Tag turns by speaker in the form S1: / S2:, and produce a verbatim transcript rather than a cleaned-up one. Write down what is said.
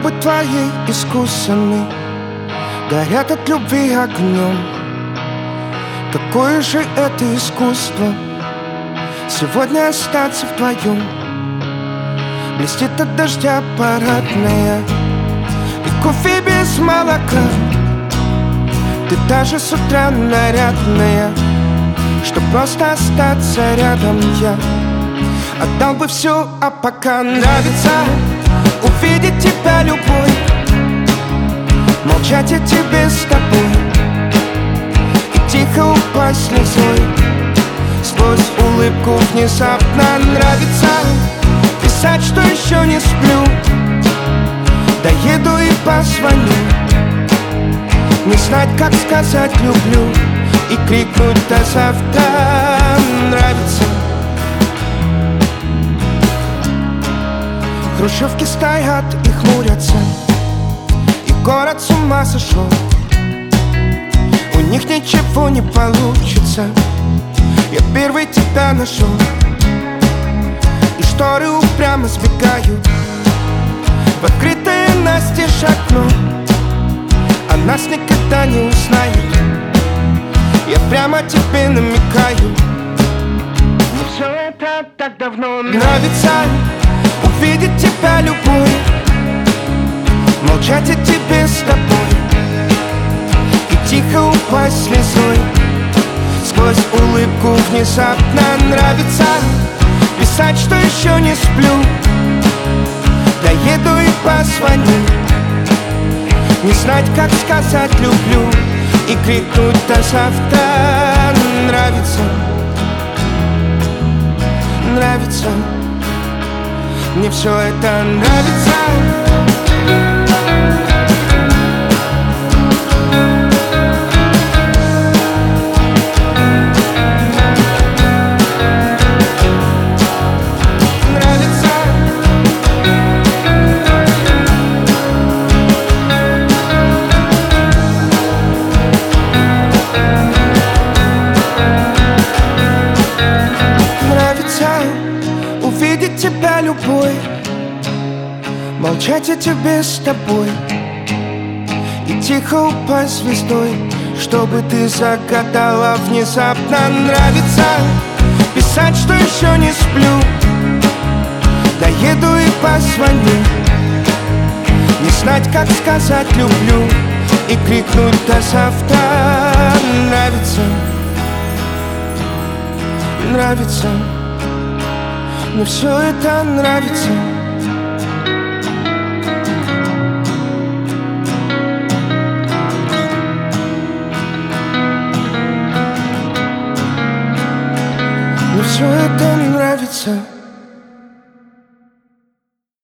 S1: Губы твои искусаны, горят от любви огнем. Какое же это искусство сегодня остаться вдвоем. Блестит от дождя парадная и кофе без молока. Ты даже с утра нарядная, чтоб просто остаться рядом. Я отдал бы все, а пока нравится увидеть тебя любой, молчать о тебе с тобой и тихо упасть слезой. Сквозь улыбку внезапно нравится писать, что еще не сплю. Доеду и позвоню, не знать, как сказать люблю и крикнуть до завтра. Нравится. Хрущевки стоят и хмурятся, и город с ума сошел. У них ничего не получится. Я первый тебя нашел, и шторы упрямо сбегают в открытое настежь окно. А нас никогда не узнают. Я прямо тебе намекаю. Но все это так давно нравится увидеть тебя любой, молчать о тебе с тобой и тихо упасть слезой. Сквозь улыбку внезапно нравится писать, что еще не сплю. Доеду и позвоню, не знать, как сказать люблю и крикнуть до завтра. Нравится, нравится, мне все это нравится. Увидеть тебя любой, молчать о тебе с тобой и тихо упасть звездой, чтобы ты загадала внезапно. Нравится писать, что еще не сплю. Доеду и позвоню, не знать, как сказать люблю и крикнуть до завтра. Нравится, нравится, мне все это нравится. Мне все это нравится.